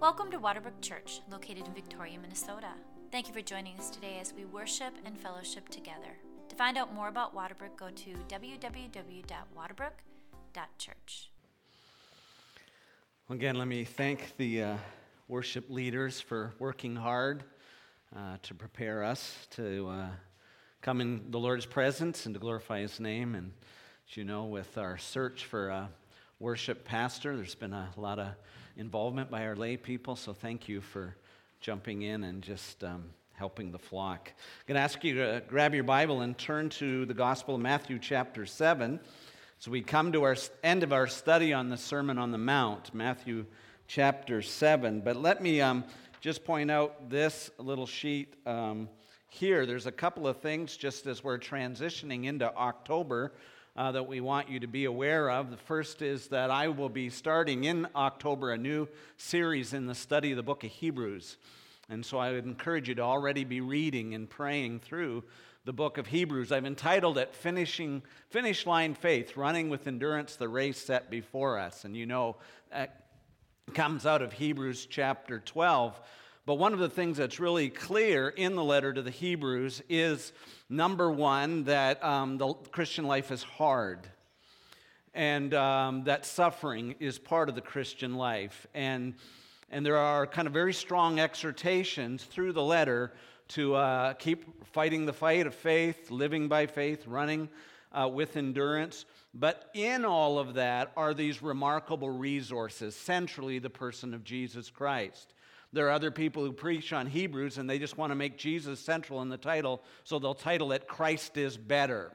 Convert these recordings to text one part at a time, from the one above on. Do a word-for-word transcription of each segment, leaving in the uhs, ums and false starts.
Welcome to Waterbrook Church, located in Victoria, Minnesota. Thank you for joining us today as we worship and fellowship together. To find out more about Waterbrook, go to w w w dot waterbrook dot church. Again, let me thank the uh, worship leaders for working hard uh, to prepare us to uh, come in the Lord's presence and to glorify His name. And as you know, with our search for a worship pastor, there's been a lot of involvement by our lay people, so thank you for jumping in and just um, helping the flock. I'm going to ask you to grab your Bible and turn to the Gospel of Matthew chapter seven. So we come to our end of our study on the Sermon on the Mount, Matthew chapter seven. But let me um, just point out this little sheet um, here. There's a couple of things just as we're transitioning into October uh, that we want you to be aware of. The first is that I will be starting in October a new series in the study of the book of Hebrews. And so I would encourage you to already be reading and praying through the book of Hebrews. I've entitled it Finishing Finish Line Faith, Running with Endurance the Race Set Before Us. And you know, that comes out of Hebrews chapter twelve. But one of the things that's really clear in the letter to the Hebrews is, number one, that um, the Christian life is hard. And um, that suffering is part of the Christian life. And, and there are kind of very strong exhortations through the letter to uh, keep fighting the fight of faith, living by faith, running uh, with endurance. But in all of that are these remarkable resources, centrally the person of Jesus Christ. There are other people who preach on Hebrews and they just want to make Jesus central in the title, so they'll title it Christ is Better.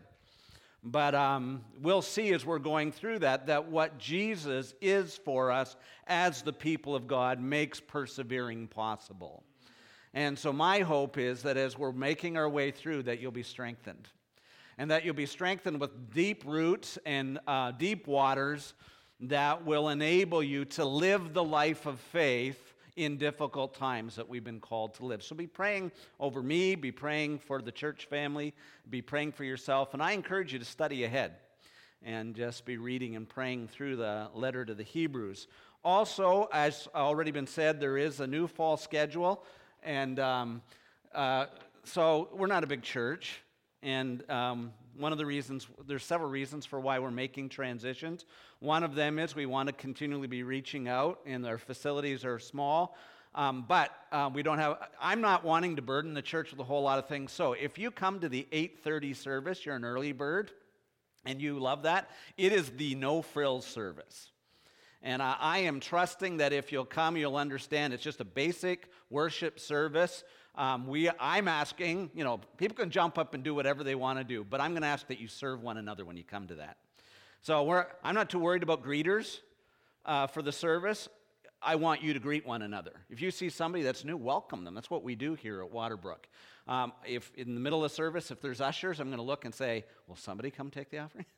But um, we'll see as we're going through that, that what Jesus is for us as the people of God makes persevering possible. And so my hope is that as we're making our way through, that you'll be strengthened. And that you'll be strengthened with deep roots and uh, deep waters that will enable you to live the life of faith in difficult times that we've been called to live. So be praying over me, be praying for the church family, be praying for yourself. And I encourage you to study ahead and just be reading and praying through the letter to the Hebrews. Also, as already been said, there is a new fall schedule. And um, uh, so we're not a big church, and um, one of the reasons, there's several reasons for why we're making transitions. One of them is we want to continually be reaching out, and our facilities are small, um, but uh, we don't have, I'm not wanting to burden the church with a whole lot of things. So if you come to the eight thirty service, you're an early bird, and you love that, it is the no-frills service. And I, I am trusting that if you'll come, you'll understand it's just a basic worship service. Um, we, I'm asking, you know, people can jump up and do whatever they want to do, but I'm going to ask that you serve one another when you come to that. So we're, I'm not too worried about greeters uh, for the service. I want you to greet one another. If you see somebody that's new, welcome them. That's what we do here at Waterbrook. Um, if in the middle of the service, if there's ushers, I'm going to look and say, will somebody come take the offering?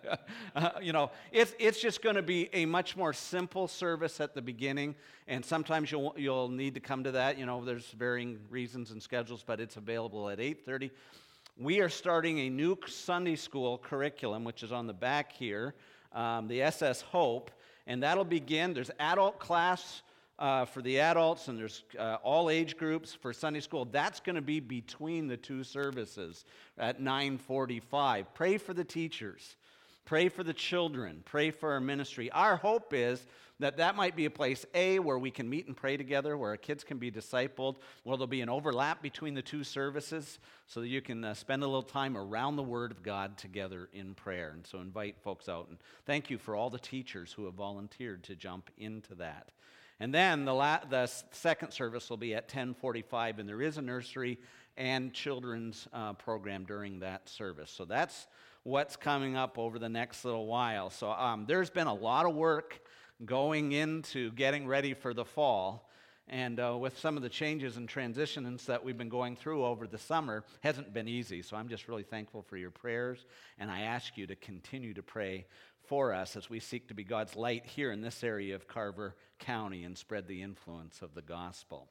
uh, you know, it's it's just going to be a much more simple service at the beginning, and sometimes you'll you'll need to come to that. You know, there's varying reasons and schedules, but it's available at eight thirty. We are starting a new Sunday school curriculum, which is on the back here, um, the S S Hope, and that'll begin. There's adult class Uh, for the adults, and there's uh, all age groups for Sunday school. That's going to be between the two services at nine forty-five. Pray for the teachers. Pray for the children. Pray for our ministry. Our hope is that that might be a place, A, where we can meet and pray together, where our kids can be discipled, where there'll be an overlap between the two services so that you can uh, spend a little time around the Word of God together in prayer. And so invite folks out. And thank you for all the teachers who have volunteered to jump into that. And then the, la- the second service will be at ten forty-five, and there is a nursery and children's uh, program during that service. So that's what's coming up over the next little while. So um, there's been a lot of work going into getting ready for the fall. And uh, with some of the changes and transitions that we've been going through over the summer, hasn't been easy. So I'm just really thankful for your prayers, and I ask you to continue to pray for us as we seek to be God's light here in this area of Carver County and spread the influence of the gospel.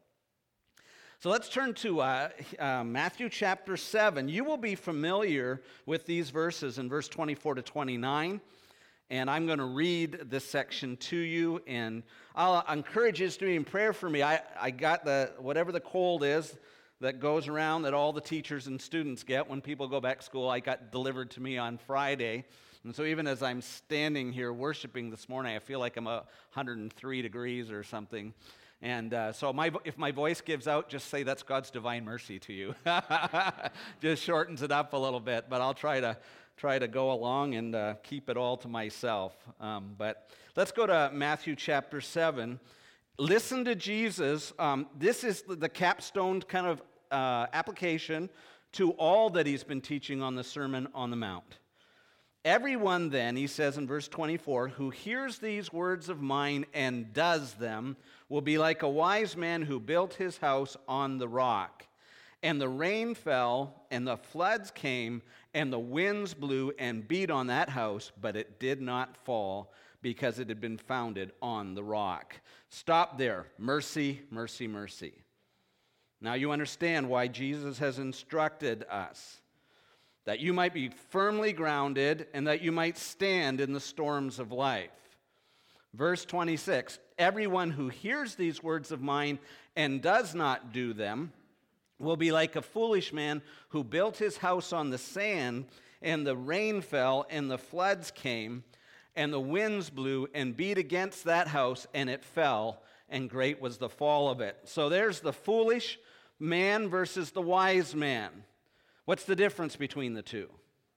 So let's turn to uh, uh, Matthew chapter seven. You will be familiar with these verses in verse twenty-four to twenty-nine. and I'm going to read this section to you, and I'll encourage you to be in prayer for me. I, I got the, whatever the cold is that goes around that all the teachers and students get when people go back to school, I got delivered to me on Friday. And so even as I'm standing here worshiping this morning, I feel like I'm a one hundred three degrees or something. And uh, so my, if my voice gives out, just say that's God's divine mercy to you. Just shortens it up a little bit, but I'll try to try to go along and uh, keep it all to myself. Um, but let's go to Matthew chapter seven. Listen to Jesus. Um, this is the capstone kind of uh, application to all that he's been teaching on the Sermon on the Mount. Everyone then, he says in verse twenty-four, who hears these words of mine and does them will be like a wise man who built his house on the rock. And the rain fell, and the floods came, and the winds blew and beat on that house, but it did not fall because it had been founded on the rock. Stop there. Mercy, mercy, mercy. Now you understand why Jesus has instructed us, that you might be firmly grounded and that you might stand in the storms of life. Verse twenty-six, everyone who hears these words of mine and does not do them will be like a foolish man who built his house on the sand, and the rain fell, and the floods came, and the winds blew and beat against that house, and it fell, and great was the fall of it. So there's the foolish man versus the wise man. What's the difference between the two?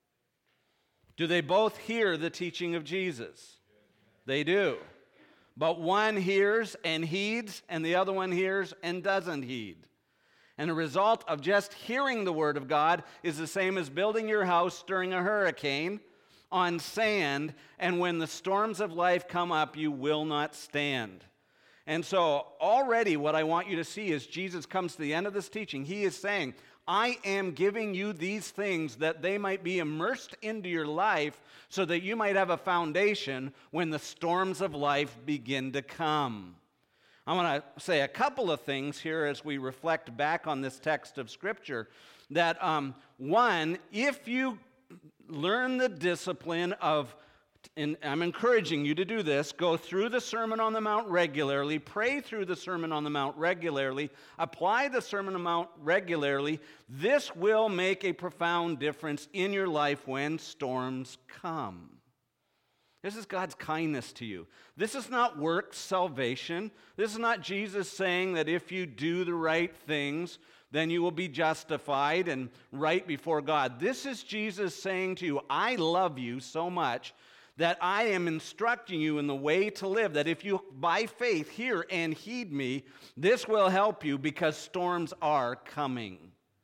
Do they both hear the teaching of Jesus? They do. But one hears and heeds, and the other one hears and doesn't heed. And the result of just hearing the word of God is the same as building your house during a hurricane on sand, and when the storms of life come up, you will not stand. And so already what I want you to see is Jesus comes to the end of this teaching. He is saying, I am giving you these things that they might be immersed into your life so that you might have a foundation when the storms of life begin to come. I want to say a couple of things here as we reflect back on this text of Scripture. That, um, one, if you learn the discipline of, and I'm encouraging you to do this, go through the Sermon on the Mount regularly, pray through the Sermon on the Mount regularly, apply the Sermon on the Mount regularly, this will make a profound difference in your life when storms come. This is God's kindness to you. This is not works salvation. This is not Jesus saying that if you do the right things, then you will be justified and right before God. This is Jesus saying to you, I love you so much that I am instructing you in the way to live, that if you by faith hear and heed me, this will help you because storms are coming.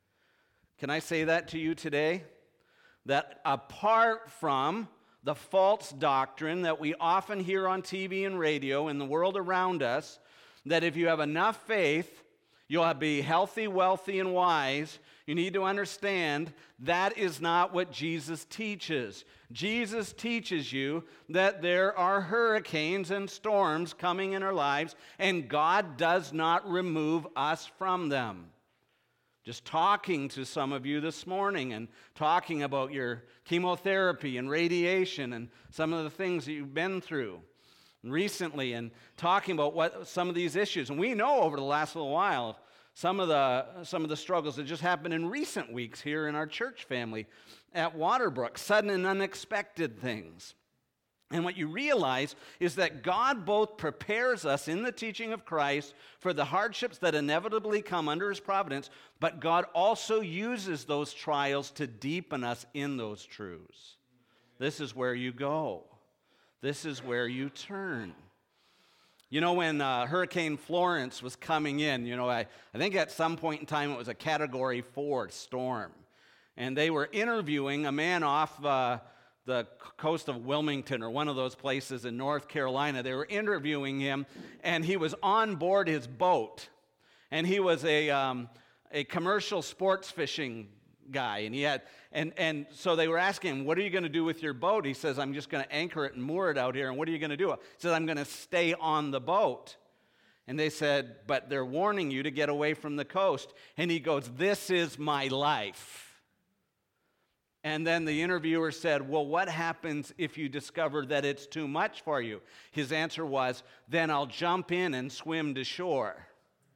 Can I say that to you today? That apart from the false doctrine that we often hear on T V and radio in the world around us, that if you have enough faith, you'll be healthy, wealthy, and wise. You need to understand that is not what Jesus teaches. Jesus teaches you that there are hurricanes and storms coming in our lives, and God does not remove us from them. Just talking to some of you this morning and talking about your chemotherapy and radiation and some of the things that you've been through recently, and talking about what some of these issues. And we know over the last little while some of the some of the struggles that just happened in recent weeks here in our church family at Waterbrook, sudden and unexpected things. And what you realize is that God both prepares us in the teaching of Christ for the hardships that inevitably come under his providence, but God also uses those trials to deepen us in those truths. This is where you go. This is where you turn. You know, when uh, Hurricane Florence was coming in, you know, I, I think at some point in time it was a Category four storm. And they were interviewing a man off uh, the coast of Wilmington or one of those places in North Carolina. They were interviewing him, and he was on board his boat. And he was a um, a commercial sports fishing guy. And he had and, and so they were asking him, what are you going to do with your boat? He says, I'm just going to anchor it and moor it out here. And what are you going to do? He says, I'm going to stay on the boat. And they said, but they're warning you to get away from the coast. And he goes, this is my life. And then the interviewer said, well, what happens if you discover that it's too much for you? His answer was, then I'll jump in and swim to shore.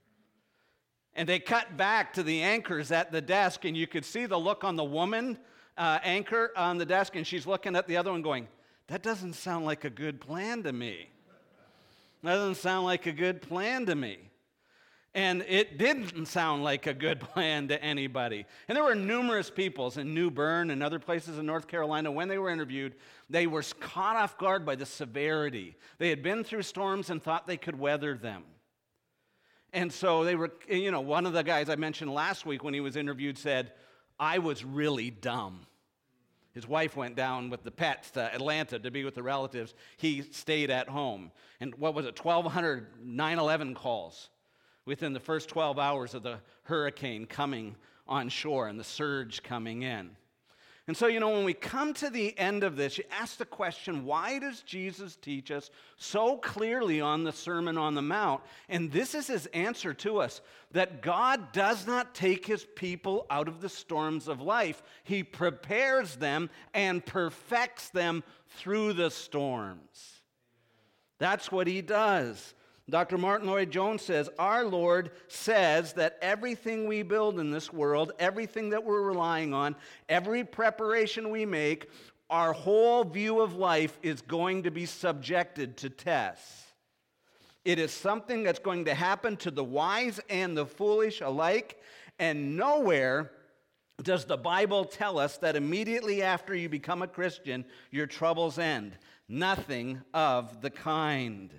And they cut back to the anchors at the desk, and you could see the look on the woman uh, anchor on the desk, and she's looking at the other one going, that doesn't sound like a good plan to me. That doesn't sound like a good plan to me. And it didn't sound like a good plan to anybody. And there were numerous people in New Bern and other places in North Carolina, when they were interviewed, they were caught off guard by the severity. They had been through storms and thought they could weather them. And so they were, you know, one of the guys I mentioned last week when he was interviewed said, I was really dumb. His wife went down with the pets to Atlanta to be with the relatives. He stayed at home. And what was it, twelve hundred nine eleven calls within the first twelve hours of the hurricane coming on shore and the surge coming in. And so, you know, when we come to the end of this, you ask the question, why does Jesus teach us so clearly on the Sermon on the Mount? And this is his answer to us, that God does not take his people out of the storms of life. He prepares them and perfects them through the storms. That's what he does. Doctor Martin Lloyd-Jones says, our Lord says that everything we build in this world, everything that we're relying on, every preparation we make, our whole view of life is going to be subjected to tests. It is something that's going to happen to the wise and the foolish alike, and nowhere does the Bible tell us that immediately after you become a Christian, your troubles end. Nothing of the kind.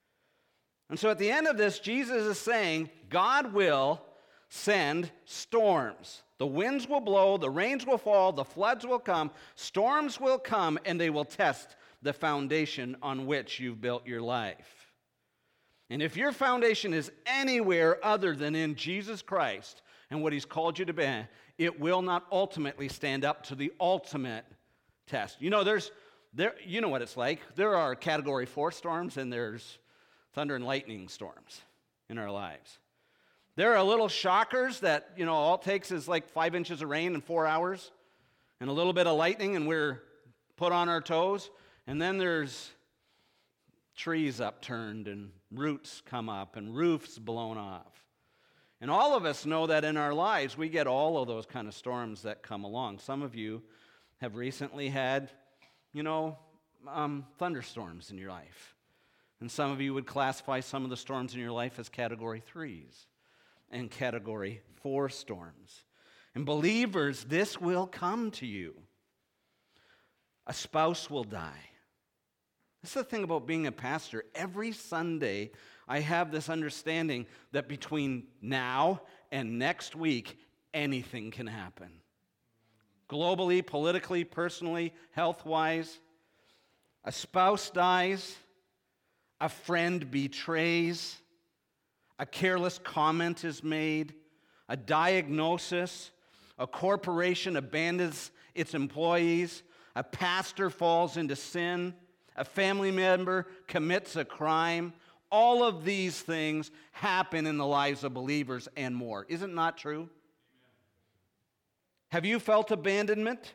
And so at the end of this, Jesus is saying, God will send storms. The winds will blow, the rains will fall, the floods will come, storms will come, and they will test the foundation on which you've built your life. And if your foundation is anywhere other than in Jesus Christ and what he's called you to be, it will not ultimately stand up to the ultimate test. You know, there's there. You know what it's like. There are category four storms, and there's thunder and lightning storms in our lives. There are little shockers that, you know, all it takes is like five inches of rain in four hours and a little bit of lightning and we're put on our toes. And then there's trees upturned and roots come up and roofs blown off. And all of us know that in our lives we get all of those kind of storms that come along. Some of you have recently had, you know, um, thunderstorms in your life. And some of you would classify some of the storms in your life as category threes and category four storms. And believers, this will come to you. A spouse will die. This is the thing about being a pastor. Every Sunday, I have this understanding that between now and next week, anything can happen. Globally, politically, personally, health-wise. A spouse dies. A friend betrays, a careless comment is made, a diagnosis, a corporation abandons its employees, a pastor falls into sin, a family member commits a crime. All of these things happen in the lives of believers and more. Isn't that true? Amen. Have you felt abandonment?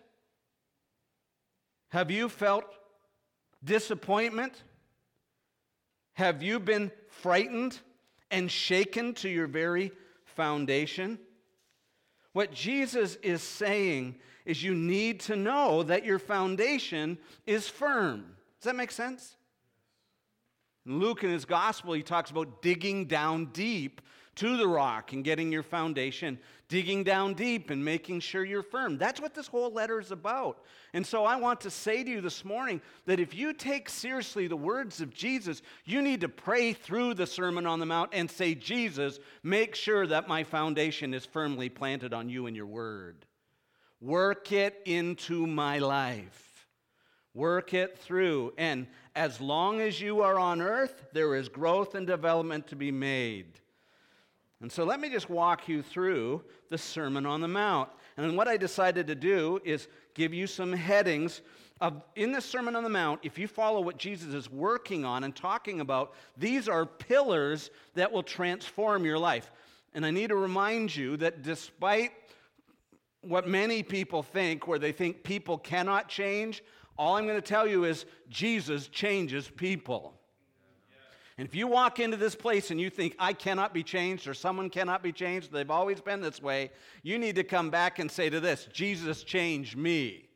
Have you felt disappointment? Have you been frightened and shaken to your very foundation? What Jesus is saying is you need to know that your foundation is firm. Does that make sense? In Luke, in his gospel, he talks about digging down deep to the rock and getting your foundation, digging down deep and making sure you're firm. That's what this whole letter is about. And so I want to say to you this morning that if you take seriously the words of Jesus, you need to pray through the Sermon on the Mount and say, Jesus, make sure that my foundation is firmly planted on you and your word. Work it into my life. Work it through. And as long as you are on earth, there is growth and development to be made. And so let me just walk you through the Sermon on the Mount. And what I decided to do is give you some headings of, in the Sermon on the Mount, if you follow what Jesus is working on and talking about, these are pillars that will transform your life. And I need to remind you that despite what many people think, where they think people cannot change, all I'm going to tell you is Jesus changes people. And if you walk into this place and you think, I cannot be changed, or someone cannot be changed, they've always been this way, you need to come back and say to this, Jesus changed me.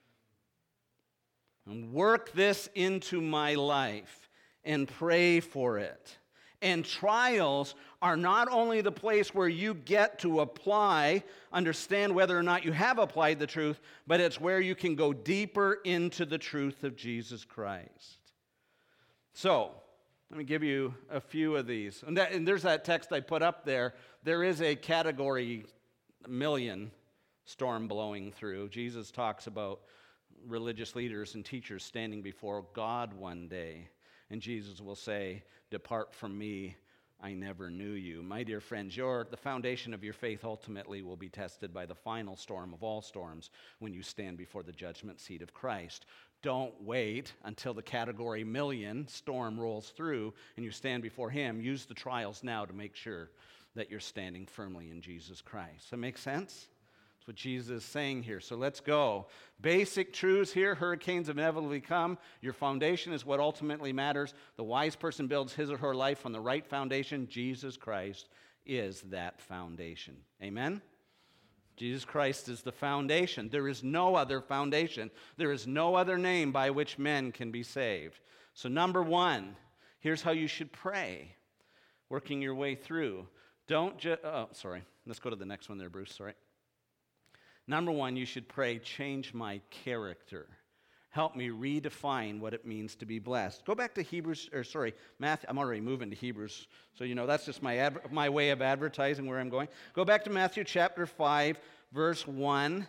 And work this into my life and pray for it. And trials are not only the place where you get to apply, understand whether or not you have applied the truth, but it's where you can go deeper into the truth of Jesus Christ. So, let me give you a few of these. And, that, and there's that text I put up there. There is a category million storm blowing through. Jesus talks about religious leaders and teachers standing before God one day. And Jesus will say, depart from me, I never knew you. My dear friends, your, the foundation of your faith ultimately will be tested by the final storm of all storms when you stand before the judgment seat of Christ. Don't wait until the category million storm rolls through and you stand before him. Use the trials now to make sure that you're standing firmly in Jesus Christ. Does that make sense? That's what Jesus is saying here. So let's go. Basic truths here. Hurricanes inevitably come. Your foundation is what ultimately matters. The wise person builds his or her life on the right foundation. Jesus Christ is that foundation. Amen? Jesus Christ is the foundation. There is no other foundation. There is no other name by which men can be saved. So number one, here's how you should pray. Working your way through. Don't just, oh, sorry. Let's go to the next one there, Bruce. Sorry. Number one, you should pray, change my character. Help me redefine what it means to be blessed. Go back to Hebrews, or sorry, Matthew. I'm already moving to Hebrews, so you know that's just my ad, my way of advertising where I'm going. Go back to Matthew chapter five, verse one,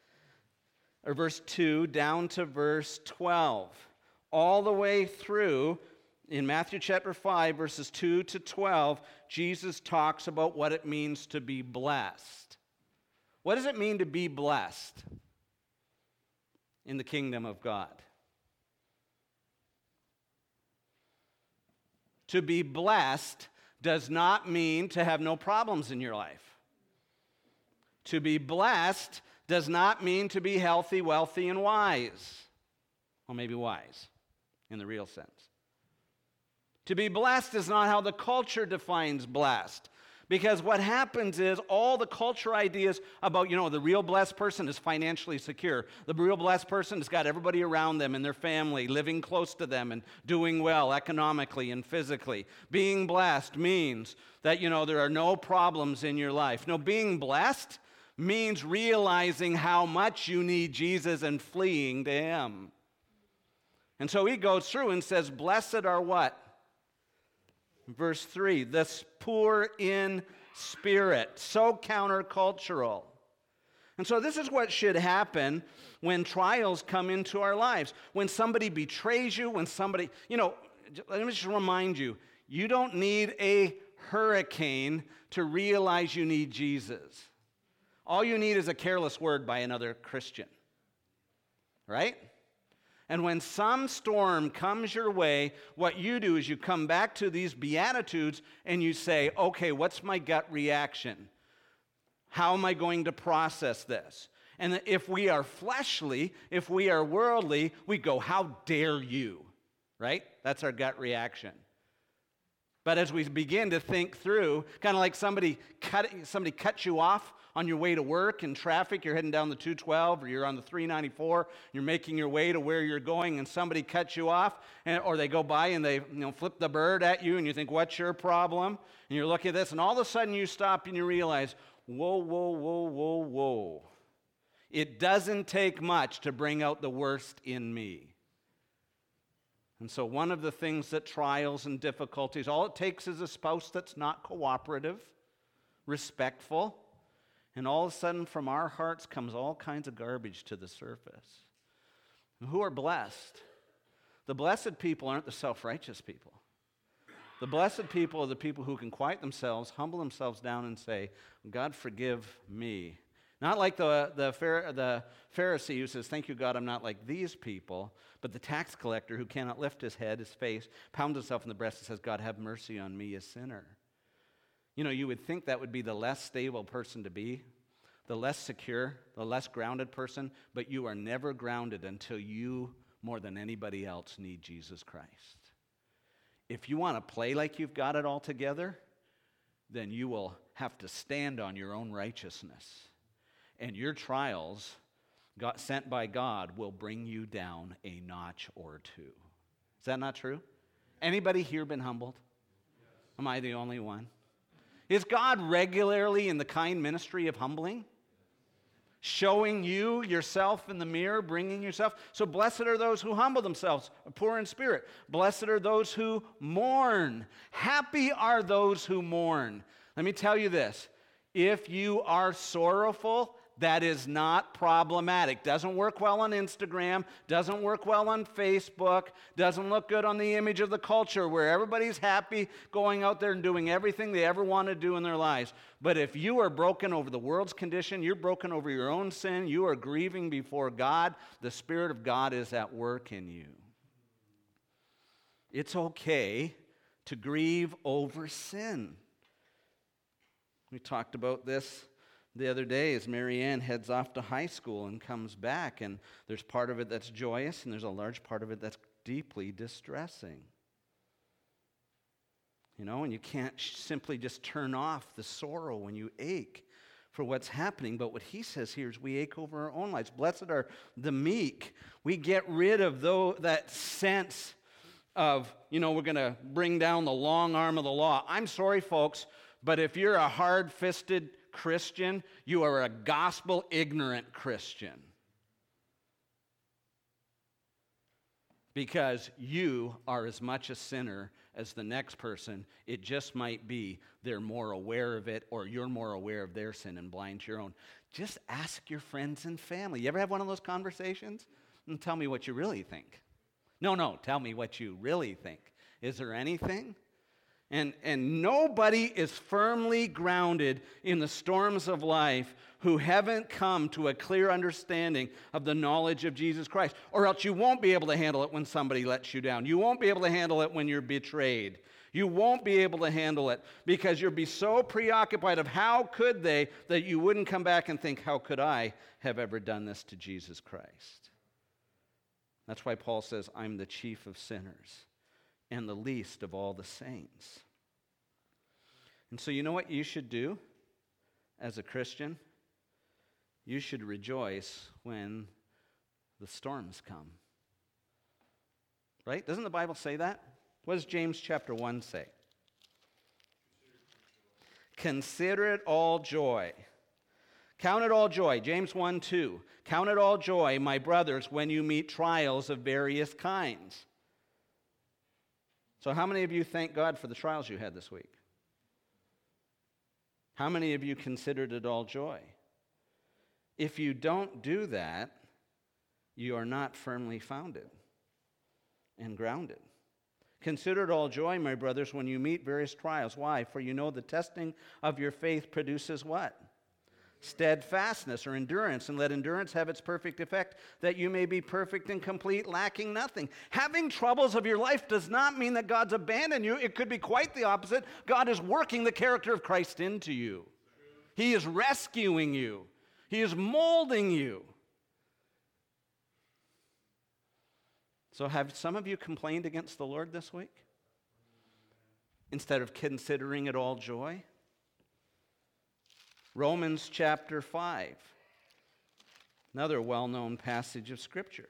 or verse two, down to verse twelve. All the way through, in Matthew chapter five, verses two to twelve, Jesus talks about what it means to be blessed. What does it mean to be blessed in the kingdom of God? To be blessed does not mean to have no problems in your life. To be blessed does not mean to be healthy, wealthy, and wise. Well, maybe wise in the real sense. To be blessed is not how the culture defines blessed. Because what happens is all the culture ideas about, you know, the real blessed person is financially secure. The real blessed person has got everybody around them and their family living close to them and doing well economically and physically. Being blessed means that, you know, there are no problems in your life. No, being blessed means realizing how much you need Jesus and fleeing to him. And so he goes through and says, blessed are what? Verse three, the poor in spirit. So countercultural. And so this is what should happen when trials come into our lives. When somebody betrays you, when somebody, you know, let me just remind you, you don't need a hurricane to realize you need Jesus. All you need is a careless word by another Christian. Right? And when some storm comes your way, what you do is you come back to these Beatitudes and you say, okay, what's my gut reaction? How am I going to process this? And if we are fleshly, if we are worldly, we go, how dare you? Right? That's our gut reaction. But as we begin to think through, kind of like somebody cut, somebody cuts you off on your way to work in traffic, you're heading down the two twelve or you're on the three ninety-four, you're making your way to where you're going and somebody cuts you off, and, or they go by and they, you know, flip the bird at you and you think, what's your problem? And you're looking at this and all of a sudden you stop and you realize, whoa, whoa, whoa, whoa, whoa. It doesn't take much to bring out the worst in me. And so one of the things that trials and difficulties, all it takes is a spouse that's not cooperative, respectful, and all of a sudden from our hearts comes all kinds of garbage to the surface. And who are blessed? The blessed people aren't the self-righteous people. The blessed people are the people who can quiet themselves, humble themselves down and say, God, forgive me. Not like the, the, the Pharisee who says, thank you, God, I'm not like these people, but the tax collector who cannot lift his head, his face, pounds himself in the breast and says, God, have mercy on me, a sinner. You know, you would think that would be the less stable person to be. the less secure, the less grounded person, but you are never grounded until you, more than anybody else, need Jesus Christ. If you want to play like you've got it all together, then you will have to stand on your own righteousness. And your trials, got sent by God, will bring you down a notch or two. Is that not true? Anybody here been humbled? Am I the only one? Is God regularly in the kind ministry of humbling? Showing you yourself in the mirror, bringing yourself. So blessed are those who humble themselves, poor in spirit. Blessed are those who mourn. Happy are those who mourn. Let me tell you this. If you are sorrowful, that is not problematic. Doesn't work well on Instagram, doesn't work well on Facebook, doesn't look good on the image of the culture where everybody's happy going out there and doing everything they ever want to do in their lives. But if you are broken over the world's condition, you're broken over your own sin, you are grieving before God, the Spirit of God is at work in you. It's okay to grieve over sin. We talked about this the other day as Marianne heads off to high school and comes back, and there's part of it that's joyous, and there's a large part of it that's deeply distressing. You know, and you can't sh- simply just turn off the sorrow when you ache for what's happening. But what he says here is we ache over our own lives. Blessed are the meek. We get rid of though, that sense of, you know, we're going to bring down the long arm of the law. I'm sorry, folks, but if you're a hard-fisted Christian, you are a gospel-ignorant Christian. Because you are as much a sinner as the next person. It just might be they're more aware of it, or you're more aware of their sin and blind to your own. Just ask your friends and family. You ever have one of those conversations? And tell me what you really think. No, no, tell me what you really think. Is there anything? And, and nobody is firmly grounded in the storms of life who haven't come to a clear understanding of the knowledge of Jesus Christ. Or else you won't be able to handle it when somebody lets you down. You won't be able to handle it when you're betrayed. You won't be able to handle it because you'll be so preoccupied of how could they that you wouldn't come back and think, how could I have ever done this to Jesus Christ? That's why Paul says, I'm the chief of sinners and the least of all the saints. And so you know what you should do as a Christian? You should rejoice when the storms come. Right? Doesn't the Bible say that? What does James chapter one say? Consider it all joy. Count it all joy. James one two. Count it all joy, my brothers, when you meet trials of various kinds. So how many of you thank God for the trials you had this week? How many of you considered it all joy? If you don't do that, you are not firmly founded and grounded. Consider it all joy, my brothers, when you meet various trials. Why? For you know the testing of your faith produces what? Steadfastness or endurance, and let endurance have its perfect effect, that you may be perfect and complete, lacking nothing. Having troubles of your life does not mean that God's abandoned you. It could be quite the opposite. God is working the character of Christ into you. He is rescuing you. He is molding you. So have some of you complained against the Lord this week? Instead of considering it all joy? Romans chapter five, another well-known passage of Scripture.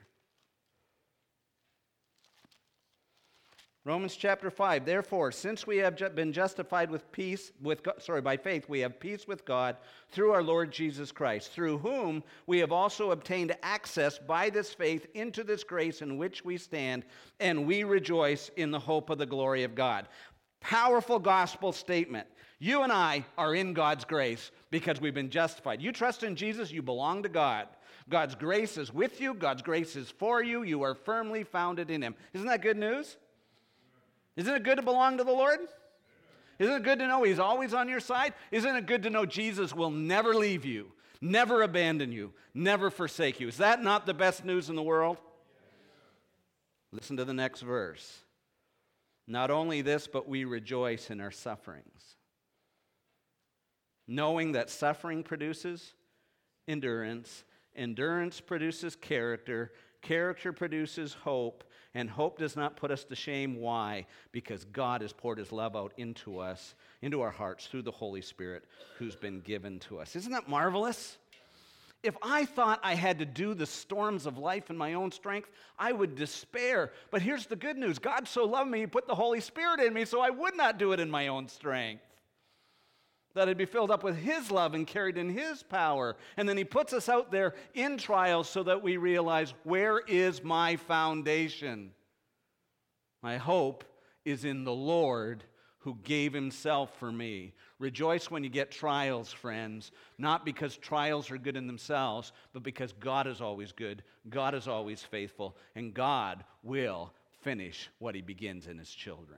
Romans chapter five, therefore, since we have been justified with peace, with God, sorry, by faith, we have peace with God through our Lord Jesus Christ, through whom we have also obtained access by this faith into this grace in which we stand, and we rejoice in the hope of the glory of God. Powerful gospel statement. You and I are in God's grace because we've been justified. You trust in Jesus, you belong to God. God's grace is with you. God's grace is for you. You are firmly founded in Him. Isn't that good news? Isn't it good to belong to the Lord? Isn't it good to know He's always on your side? Isn't it good to know Jesus will never leave you, never abandon you, never forsake you? Is that not the best news in the world? Listen to the next verse. Not only this, but we rejoice in our sufferings, knowing that suffering produces endurance. Endurance produces character. Character produces hope. And hope does not put us to shame. Why? Because God has poured his love out into us, into our hearts, through the Holy Spirit who's been given to us. Isn't that marvelous? If I thought I had to do the storms of life in my own strength, I would despair. But here's the good news. God so loved me, he put the Holy Spirit in me so I would not do it in my own strength. That I'd be filled up with his love and carried in his power. And then he puts us out there in trials so that we realize, where is my foundation? My hope is in the Lord who gave himself for me. Rejoice when you get trials, friends, not because trials are good in themselves, but because God is always good, God is always faithful, and God will finish what he begins in his children.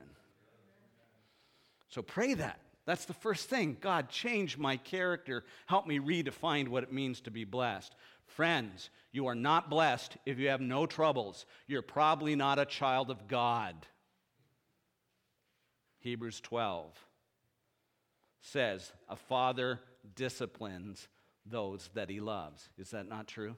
So pray that. That's the first thing. God, change my character. Help me redefine what it means to be blessed. Friends, you are not blessed if you have no troubles. You're probably not a child of God. Hebrews twelve says, a father disciplines those that he loves. Is that not true?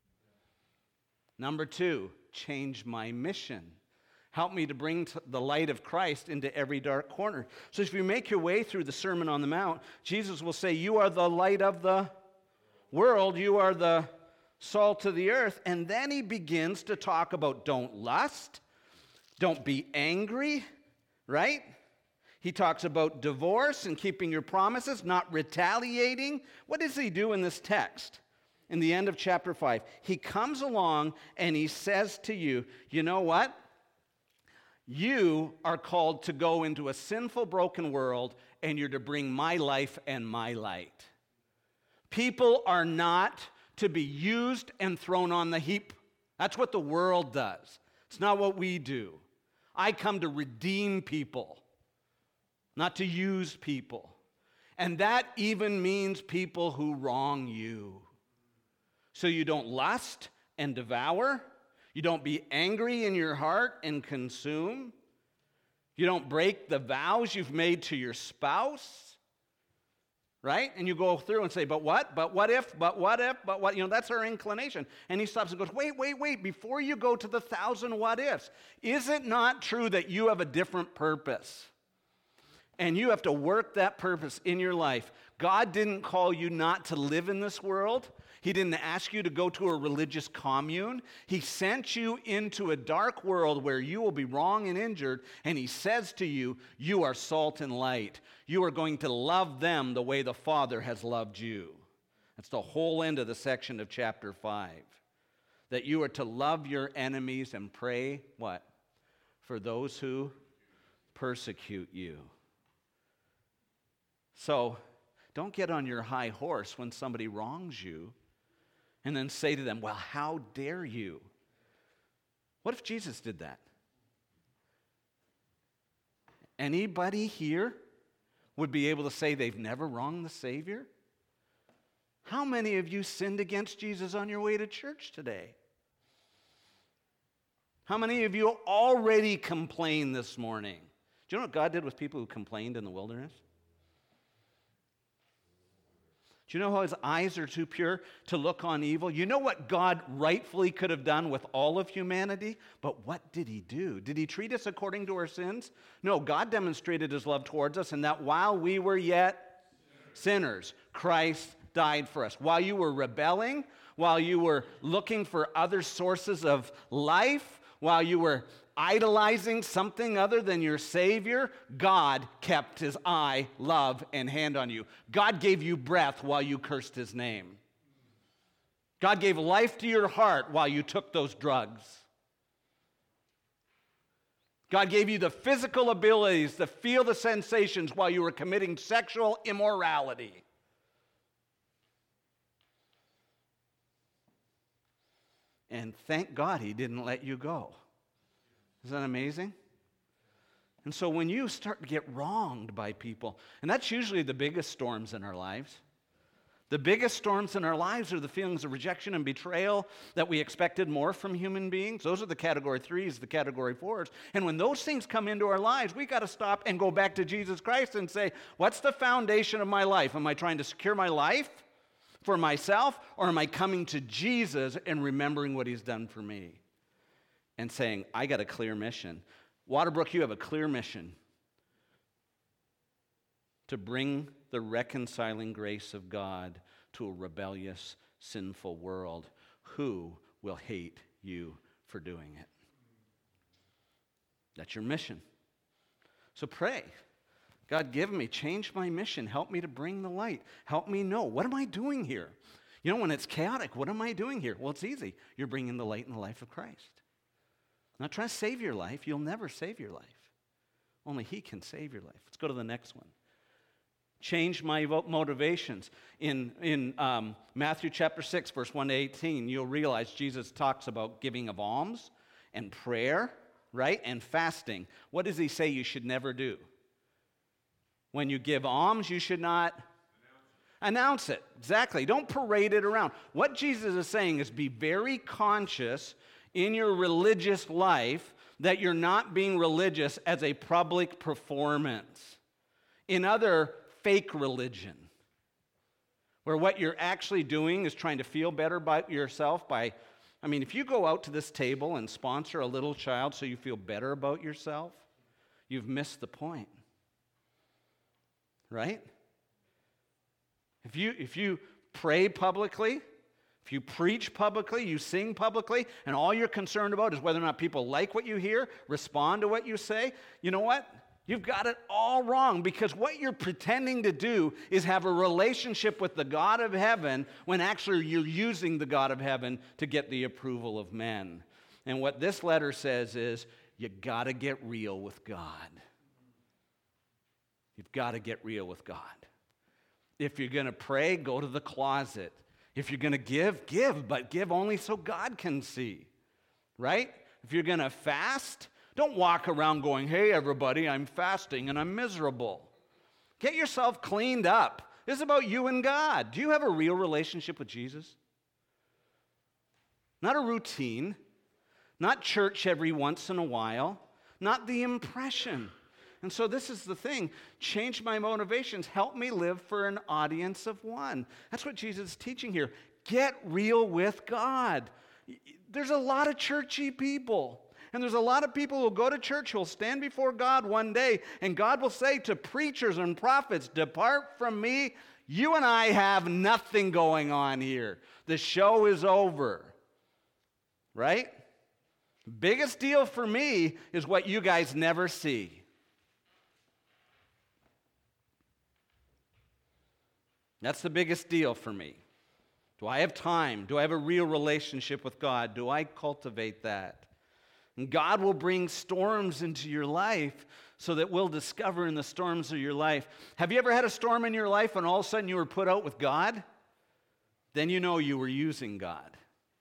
Number two, change my mission. Help me to bring the light of Christ into every dark corner. So if you make your way through the Sermon on the Mount, Jesus will say, you are the light of the world. You are the salt of the earth. And then he begins to talk about don't lust, don't be angry, right? He talks about divorce and keeping your promises, not retaliating. What does he do in this text? In the end of chapter five, he comes along and he says to you, you know what? You are called to go into a sinful, broken world, and you're to bring my life and my light. People are not to be used and thrown on the heap. That's what the world does. It's not what we do. I come to redeem people, not to use people. And that even means people who wrong you. So you don't lust and devour. You don't be angry in your heart and consume. You don't break the vows you've made to your spouse. Right? And you go through and say, but what? But what if? But what if? But what? You know, that's our inclination. And he stops and goes, wait, wait, wait. Before you go to the thousand what ifs, is it not true that you have a different purpose? And you have to work that purpose in your life. God didn't call you not to live in this world. He didn't ask you to go to a religious commune. He sent you into a dark world where you will be wrong and injured, and he says to you, you are salt and light. You are going to love them the way the Father has loved you. That's the whole end of the section of chapter five. That you are to love your enemies and pray, what? For those who persecute you. So, don't get on your high horse when somebody wrongs you and then say to them, well, how dare you? What if Jesus did that? Anybody here would be able to say they've never wronged the Savior? How many of you sinned against Jesus on your way to church today? How many of you already complained this morning? Do you know what God did with people who complained in the wilderness? Do you know how his eyes are too pure to look on evil? You know what God rightfully could have done with all of humanity? But what did he do? Did he treat us according to our sins? No, God demonstrated his love towards us, and that while we were yet sinners, Christ died for us. While you were rebelling, while you were looking for other sources of life, while you were idolizing something other than your Savior, God kept his eye, love, and hand on you. God gave you breath while you cursed his name. God gave life to your heart while you took those drugs. God gave you the physical abilities to feel the sensations while you were committing sexual immorality. And thank God he didn't let you go. Isn't that amazing? And so when you start to get wronged by people, and that's usually the biggest storms in our lives. The biggest storms in our lives are the feelings of rejection and betrayal that we expected more from human beings. Those are the category threes, the category fours. And when those things come into our lives, we got to stop and go back to Jesus Christ and say, what's the foundation of my life? Am I trying to secure my life for myself, or am I coming to Jesus and remembering what he's done for me and saying, I got a clear mission? Waterbrook, you have a clear mission to bring the reconciling grace of God to a rebellious, sinful world. Who will hate you for doing it? That's your mission. So pray. God, give me, change my mission. Help me to bring the light. Help me know, what am I doing here? You know, when it's chaotic, what am I doing here? Well, it's easy. You're bringing the light in the life of Christ. I'm not trying to save your life. You'll never save your life. Only he can save your life. Let's go to the next one. Change my motivations. In, in um, Matthew chapter six, verse one to eighteen, you'll realize Jesus talks about giving of alms and prayer, right, and fasting. What does he say you should never do? When you give alms, you should not announce it. Exactly. Don't parade it around. What Jesus is saying is be very conscious in your religious life that you're not being religious as a public performance. In other fake religion, where what you're actually doing is trying to feel better about yourself by, I mean, if you go out to this table and sponsor a little child so you feel better about yourself, you've missed the point. Right? If you if you pray publicly, if you preach publicly, you sing publicly, and all you're concerned about is whether or not people like what you hear, respond to what you say, you know what? You've got it all wrong, because what you're pretending to do is have a relationship with the God of heaven when actually you're using the God of heaven to get the approval of men. And what this letter says is you got to get real with God. You've got to get real with God. If you're going to pray, go to the closet. If you're going to give, give, but give only so God can see, right? If you're going to fast, don't walk around going, hey, everybody, I'm fasting and I'm miserable. Get yourself cleaned up. This is about you and God. Do you have a real relationship with Jesus? Not a routine, not church every once in a while, not the impression. And so this is the thing. Change my motivations. Help me live for an audience of one. That's what Jesus is teaching here. Get real with God. There's a lot of churchy people. And there's a lot of people who will go to church who will stand before God one day, and God will say to preachers and prophets, depart from me. You and I have nothing going on here. The show is over. Right? Biggest deal for me is what you guys never see. That's the biggest deal for me. Do I have time? Do I have a real relationship with God? Do I cultivate that? And God will bring storms into your life so that we'll discover in the storms of your life. Have you ever had a storm in your life and all of a sudden you were put out with God? Then you know you were using God.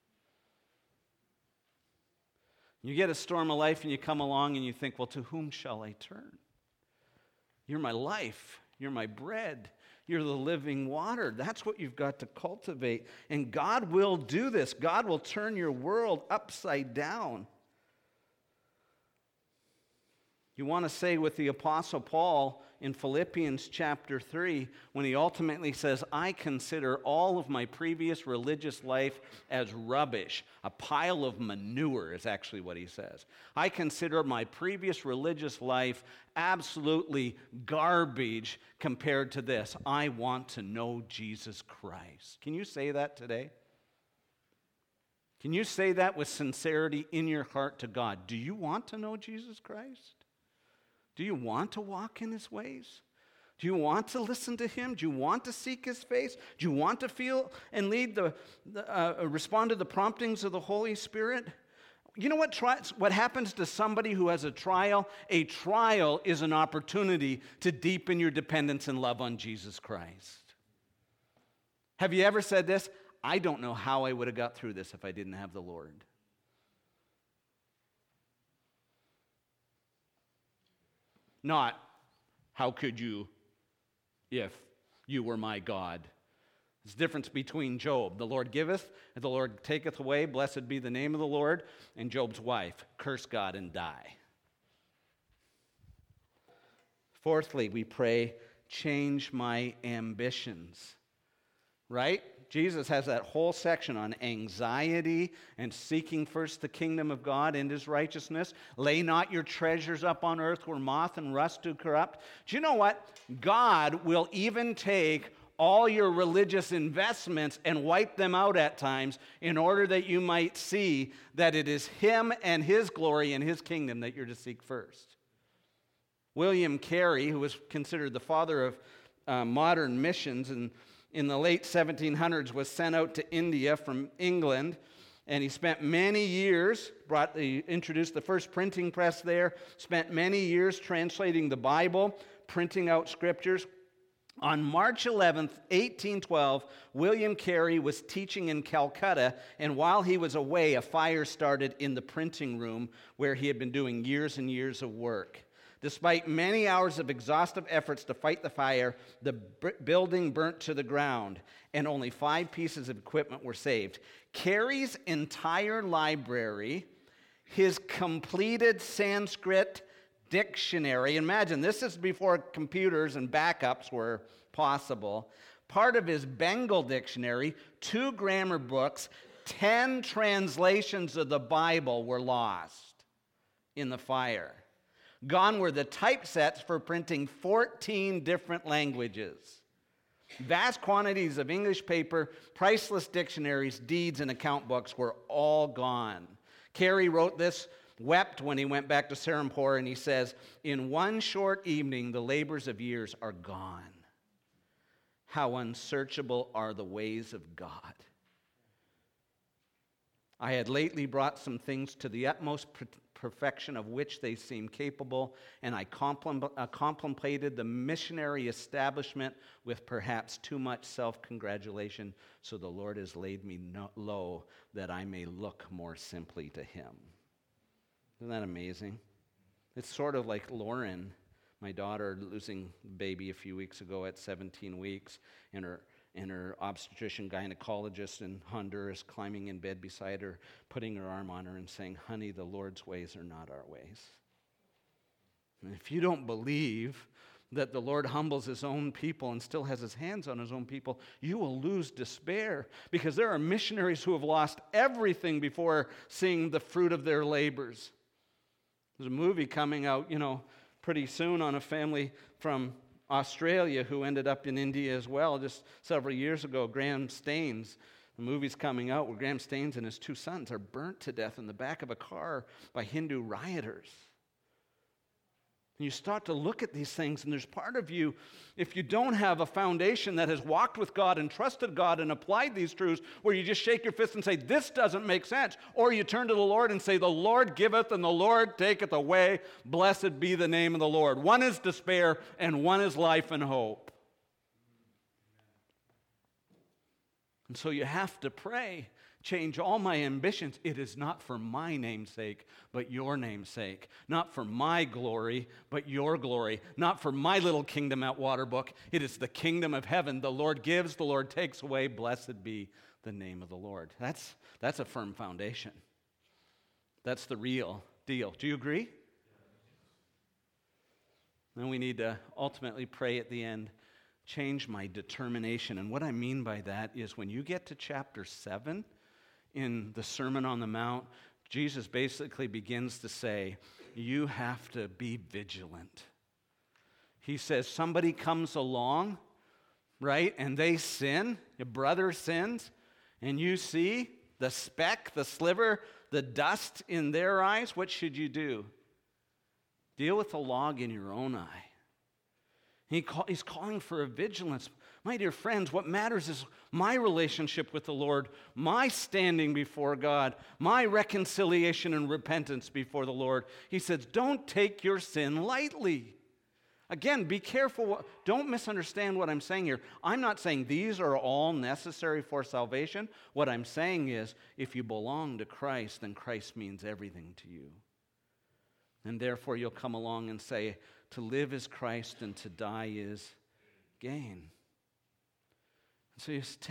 You get a storm of life and you come along and you think, well, to whom shall I turn? You're my life. You're my bread. You're the living water. That's what you've got to cultivate. And God will do this. God will turn your world upside down. You want to say with the Apostle Paul in Philippians chapter three, when he ultimately says, I consider all of my previous religious life as rubbish. A pile of manure is actually what he says. I consider my previous religious life absolutely garbage compared to this. I want to know Jesus Christ. Can you say that today? Can you say that with sincerity in your heart to God? Do you want to know Jesus Christ? Do you want to walk in his ways? Do you want to listen to him? Do you want to seek his face? Do you want to feel and lead the, the uh, respond to the promptings of the Holy Spirit? You know what, tri- what happens to somebody who has a trial? A trial is an opportunity to deepen your dependence and love on Jesus Christ. Have you ever said this? I don't know how I would have got through this if I didn't have the Lord. Not, how could you if you were my God? There's a difference between Job. The Lord giveth, and the Lord taketh away. Blessed be the name of the Lord. And Job's wife, curse God and die. Fourthly, we pray, change my ambitions. right? Jesus has that whole section on anxiety and seeking first the kingdom of God and his righteousness. Lay not your treasures up on earth where moth and rust do corrupt. Do you know what? God will even take all your religious investments and wipe them out at times in order that you might see that it is him and his glory and his kingdom that you're to seek first. William Carey, who was considered the father of uh, modern missions and in the late seventeen hundreds, was sent out to India from England, and he spent many years, brought the, introduced the first printing press there, spent many years translating the Bible, printing out scriptures. On March eleventh, eighteen twelve, William Carey was teaching in Calcutta, and while he was away, a fire started in the printing room where he had been doing years and years of work. Despite many hours of exhaustive efforts to fight the fire, the b- building burnt to the ground, and only five pieces of equipment were saved. Carey's entire library, his completed Sanskrit dictionary, imagine this is before computers and backups were possible, part of his Bengal dictionary, two grammar books, ten translations of the Bible were lost in the fire. Gone were the typesets for printing fourteen different languages. Vast quantities of English paper, priceless dictionaries, deeds, and account books were all gone. Carey wrote this, wept when he went back to Serampore, and he says, "In one short evening, the labors of years are gone. How unsearchable are the ways of God. I had lately brought some things to the utmost per- perfection of which they seemed capable, and I compl- uh, contemplated the missionary establishment with perhaps too much self-congratulation, so the Lord has laid me no- low that I may look more simply to him." Isn't that amazing? It's sort of like Lauren, my daughter, losing baby a few weeks ago at seventeen weeks, and her and her obstetrician gynecologist in Honduras climbing in bed beside her, putting her arm on her and saying, "Honey, the Lord's ways are not our ways." And if you don't believe that the Lord humbles his own people and still has his hands on his own people, you will lose despair, because there are missionaries who have lost everything before seeing the fruit of their labors. There's a movie coming out, you know, pretty soon on a family from Australia who ended up in India as well just several years ago, Graham Staines. The movie's coming out where Graham Staines and his two sons are burnt to death in the back of a car by Hindu rioters. And you start to look at these things, and there's part of you, if you don't have a foundation that has walked with God and trusted God and applied these truths, where you just shake your fist and say, "This doesn't make sense," or you turn to the Lord and say, "The Lord giveth and the Lord taketh away. Blessed be the name of the Lord." One is despair and one is life and hope. And so you have to pray, "Change all my ambitions. It is not for my name's sake, but your name's sake. Not for my glory, but your glory. Not for my little kingdom at Waterbrook. It is the kingdom of heaven. The Lord gives, the Lord takes away. Blessed be the name of the Lord." That's, that's a firm foundation. That's the real deal. Do you agree? Then we need to ultimately pray at the end, "Change my determination." And what I mean by that is when you get to chapter seven, in the Sermon on the Mount, Jesus basically begins to say, you have to be vigilant. He says, somebody comes along, right, and they sin, your brother sins, and you see the speck, the sliver, the dust in their eyes. What should you do? Deal with the log in your own eye. He call, he's calling for a vigilance. My dear friends, what matters is my relationship with the Lord, my standing before God, my reconciliation and repentance before the Lord. He says, don't take your sin lightly. Again, be careful. Don't misunderstand what I'm saying here. I'm not saying these are all necessary for salvation. What I'm saying is, if you belong to Christ, then Christ means everything to you. And therefore, you'll come along and say, to live is Christ and to die is gain. So you take,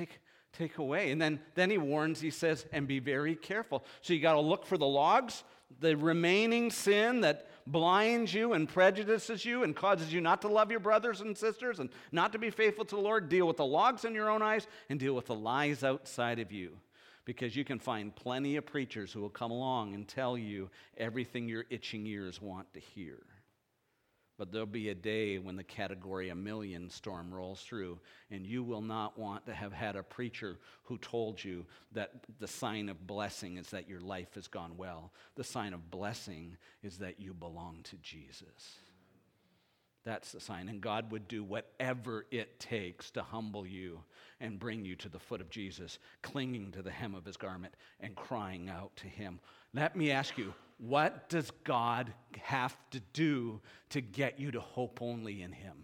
take away. And then, then he warns, he says, and be very careful. So you got to look for the logs, the remaining sin that blinds you and prejudices you and causes you not to love your brothers and sisters and not to be faithful to the Lord. Deal with the logs in your own eyes and deal with the lies outside of you. Because you can find plenty of preachers who will come along and tell you everything your itching ears want to hear. But there'll be a day when the Category a million storm rolls through, and you will not want to have had a preacher who told you that the sign of blessing is that your life has gone well. The sign of blessing is that you belong to Jesus. That's the sign. And God would do whatever it takes to humble you and bring you to the foot of Jesus, clinging to the hem of his garment and crying out to him. Let me ask you, what does God have to do to get you to hope only in him?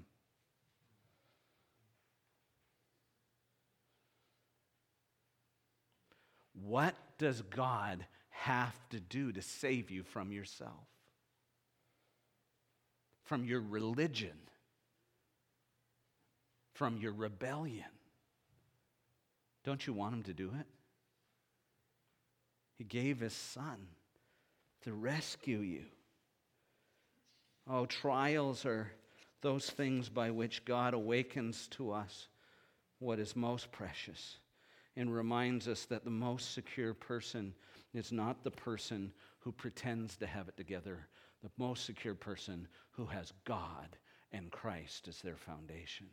What does God have to do to save you from yourself? From your religion? From your rebellion? Don't you want him to do it? He gave his son to rescue you. Oh, trials are those things by which God awakens to us what is most precious and reminds us that the most secure person is not the person who pretends to have it together, the most secure person who has God and Christ as their foundation.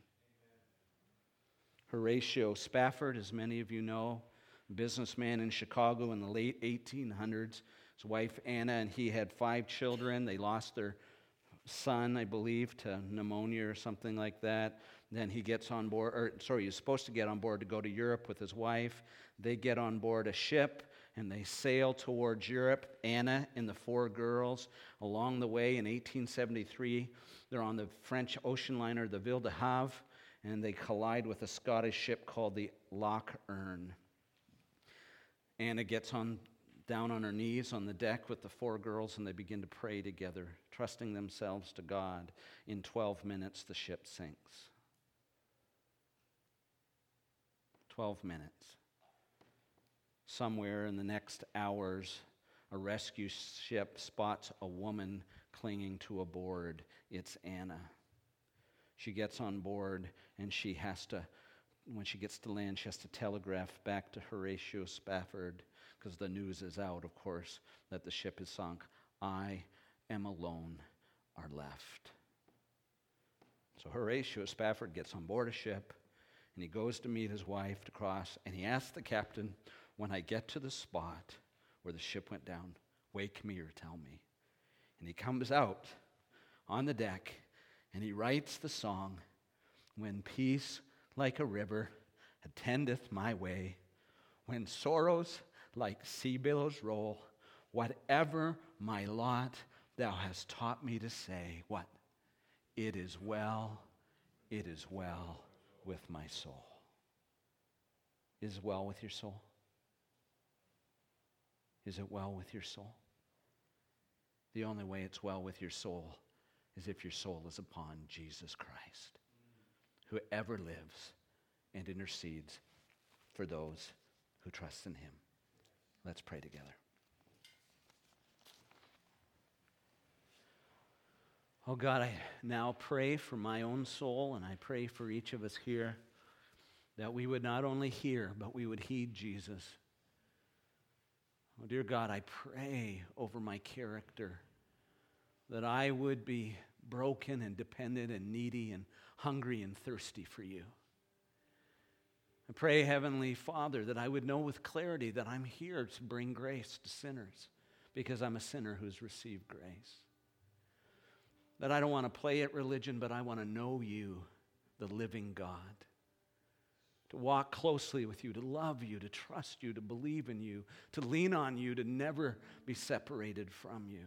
Horatio Spafford, as many of you know, a businessman in Chicago in the late eighteen hundreds. His wife Anna and he had five children. They lost their son, I believe, to pneumonia or something like that. Then he gets on board, or sorry, he's supposed to get on board to go to Europe with his wife. They get on board a ship and they sail towards Europe. Anna and the four girls. Along the way in eighteen seventy-three, they're on the French ocean liner, the Ville de Havre, and they collide with a Scottish ship called the Loch Earn. Anna gets on down on her knees on the deck with the four girls, and they begin to pray together, trusting themselves to God. In twelve minutes, the ship sinks. twelve minutes. Somewhere in the next hours, a rescue ship spots a woman clinging to a board. It's Anna. She gets on board, and she has to, when she gets to land, she has to telegraph back to Horatio Spafford, because the news is out, of course, that the ship is sunk. I am alone, are left. So Horatio Spafford gets on board a ship, and he goes to meet his wife to cross, and he asks the captain, when I get to the spot where the ship went down, wake me or tell me. And he comes out on the deck, and he writes the song, when peace like a river attendeth my way, when sorrows like sea billows roll, whatever my lot, thou hast taught me to say, what? It is well, it is well with my soul. Is it well with your soul? Is it well with your soul? The only way it's well with your soul is if your soul is upon Jesus Christ, who ever lives and intercedes for those who trust in him. Let's pray together. Oh God, I now pray for my own soul, and I pray for each of us here that we would not only hear, but we would heed Jesus. Oh dear God, I pray over my character that I would be broken and dependent and needy and hungry and thirsty for you. I pray, Heavenly Father, that I would know with clarity that I'm here to bring grace to sinners because I'm a sinner who's received grace. That I don't want to play at religion, but I want to know you, the living God. To walk closely with you, to love you, to trust you, to believe in you, to lean on you, to never be separated from you.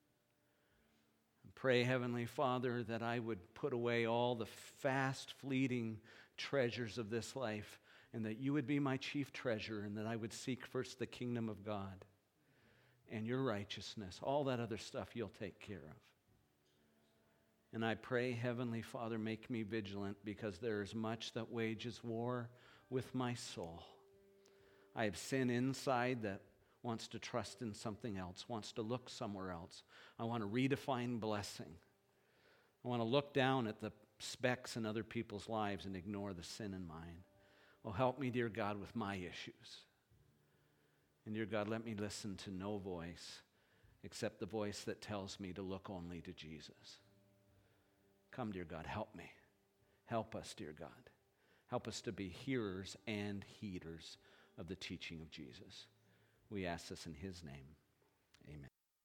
Pray, Heavenly Father, that I would put away all the fast, fleeting treasures of this life, and that you would be my chief treasure, and that I would seek first the kingdom of God and your righteousness. All that other stuff you'll take care of. And I pray, Heavenly Father, make me vigilant, because there is much that wages war with my soul. I have sin inside that wants to trust in something else, wants to look somewhere else. I want to redefine blessing. I want to look down at the specks in other people's lives and ignore the sin in mine. Oh, help me, dear God, with my issues. And dear God, let me listen to no voice except the voice that tells me to look only to Jesus. Come, dear God, help me. Help us, dear God. Help us to be hearers and heeders of the teaching of Jesus. We ask this in his name. Amen.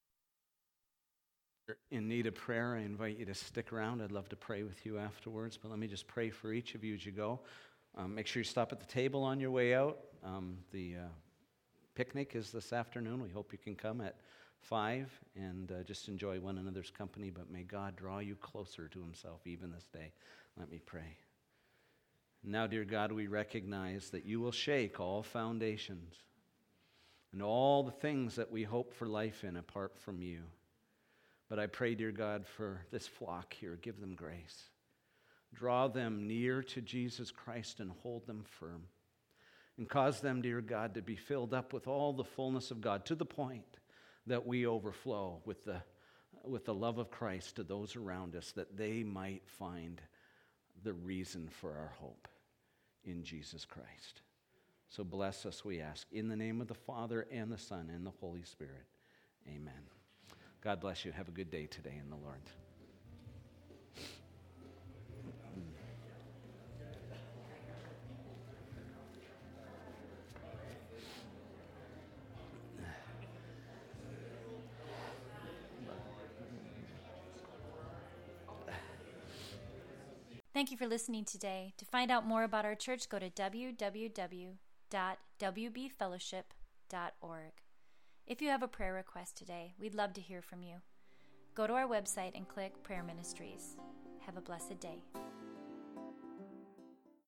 If you're in need of prayer, I invite you to stick around. I'd love to pray with you afterwards, but let me just pray for each of you as you go. Um, make sure you stop at the table on your way out. Um, the uh, picnic is this afternoon. We hope you can come at five and uh, just enjoy one another's company, but may God draw you closer to himself even this day. Let me pray. Now, dear God, we recognize that you will shake all foundations and all the things that we hope for life in apart from you. But I pray, dear God, for this flock here, give them grace. Draw them near to Jesus Christ and hold them firm. And cause them, dear God, to be filled up with all the fullness of God to the point that we overflow with the, with the love of Christ to those around us, that they might find the reason for our hope in Jesus Christ. So bless us, we ask, in the name of the Father and the Son and the Holy Spirit. Amen. God bless you. Have a good day today in the Lord. Thank you for listening today. To find out more about our church, go to w w w dot w b fellowship dot org. If you have a prayer request today, we'd love to hear from you. Go to our website and click Prayer Ministries. Have a blessed day.